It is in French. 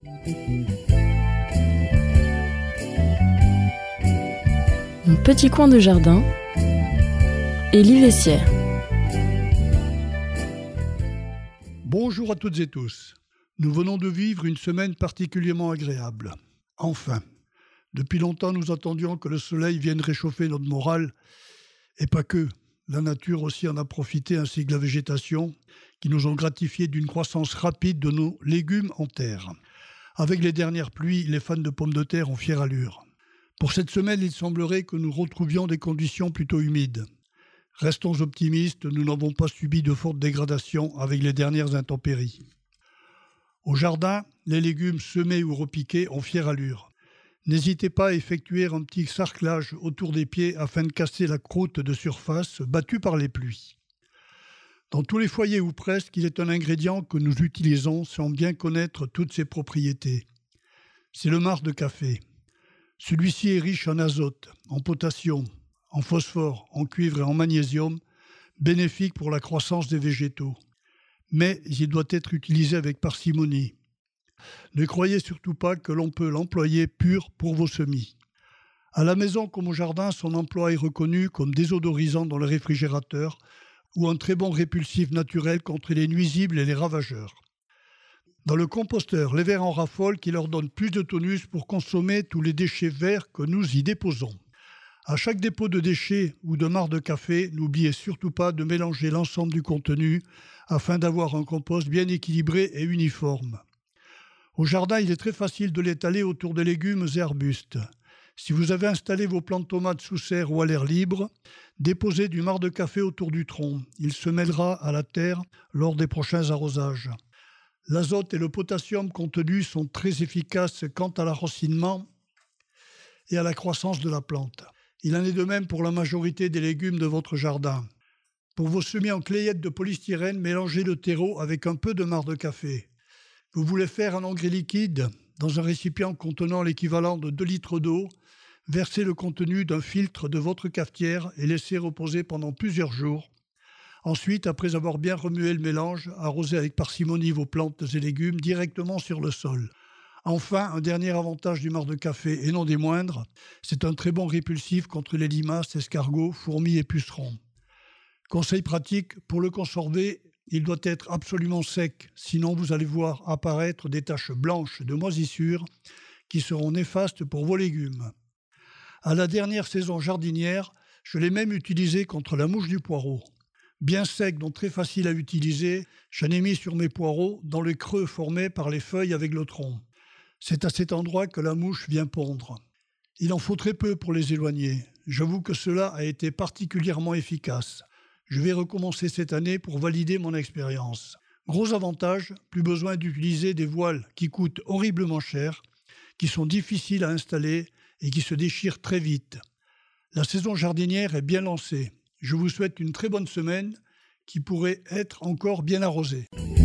Mon petit coin de jardin, Élie Vessière. Bonjour à toutes et tous. Nous venons de vivre une semaine particulièrement agréable. Enfin, depuis longtemps nous attendions que le soleil vienne réchauffer notre morale, et pas que. La nature aussi en a profité, ainsi que la végétation, qui nous ont gratifiés d'une croissance rapide de nos légumes en terre. Avec les dernières pluies, les fans de pommes de terre ont fière allure. Pour cette semaine, il semblerait que nous retrouvions des conditions plutôt humides. Restons optimistes, nous n'avons pas subi de fortes dégradations avec les dernières intempéries. Au jardin, les légumes semés ou repiqués ont fière allure. N'hésitez pas à effectuer un petit sarclage autour des pieds afin de casser la croûte de surface battue par les pluies. Dans tous les foyers ou presque, il est un ingrédient que nous utilisons sans bien connaître toutes ses propriétés. C'est le marc de café. Celui-ci est riche en azote, en potassium, en phosphore, en cuivre et en magnésium, bénéfique pour la croissance des végétaux. Mais il doit être utilisé avec parcimonie. Ne croyez surtout pas que l'on peut l'employer pur pour vos semis. À la maison comme au jardin, son emploi est reconnu comme désodorisant dans le réfrigérateur ou un très bon répulsif naturel contre les nuisibles et les ravageurs. Dans le composteur, les vers en raffolent qui leur donnent plus de tonus pour consommer tous les déchets verts que nous y déposons. À chaque dépôt de déchets ou de marc de café, n'oubliez surtout pas de mélanger l'ensemble du contenu afin d'avoir un compost bien équilibré et uniforme. Au jardin, il est très facile de l'étaler autour des légumes et arbustes. Si vous avez installé vos plantes de tomates sous serre ou à l'air libre, déposez du marc de café autour du tronc. Il se mêlera à la terre lors des prochains arrosages. L'azote et le potassium contenus sont très efficaces quant à l'enracinement et à la croissance de la plante. Il en est de même pour la majorité des légumes de votre jardin. Pour vos semis en clayette de polystyrène, mélangez le terreau avec un peu de marc de café. Vous voulez faire un engrais liquide? Dans un récipient contenant l'équivalent de 2 litres d'eau, versez le contenu d'un filtre de votre cafetière et laissez reposer pendant plusieurs jours. Ensuite, après avoir bien remué le mélange, arrosez avec parcimonie vos plantes et légumes directement sur le sol. Enfin, un dernier avantage du marc de café, et non des moindres, c'est un très bon répulsif contre les limaces, escargots, fourmis et pucerons. Conseil pratique, pour le conserver, il doit être absolument sec, sinon vous allez voir apparaître des taches blanches de moisissure qui seront néfastes pour vos légumes. À la dernière saison jardinière, je l'ai même utilisé contre la mouche du poireau. Bien sec, donc très facile à utiliser, j'en ai mis sur mes poireaux dans le creux formé par les feuilles avec le tronc. C'est à cet endroit que la mouche vient pondre. Il en faut très peu pour les éloigner. J'avoue que cela a été particulièrement efficace. Je vais recommencer cette année pour valider mon expérience. Gros avantage, plus besoin d'utiliser des voiles qui coûtent horriblement cher, qui sont difficiles à installer et qui se déchirent très vite. La saison jardinière est bien lancée. Je vous souhaite une très bonne semaine qui pourrait être encore bien arrosée.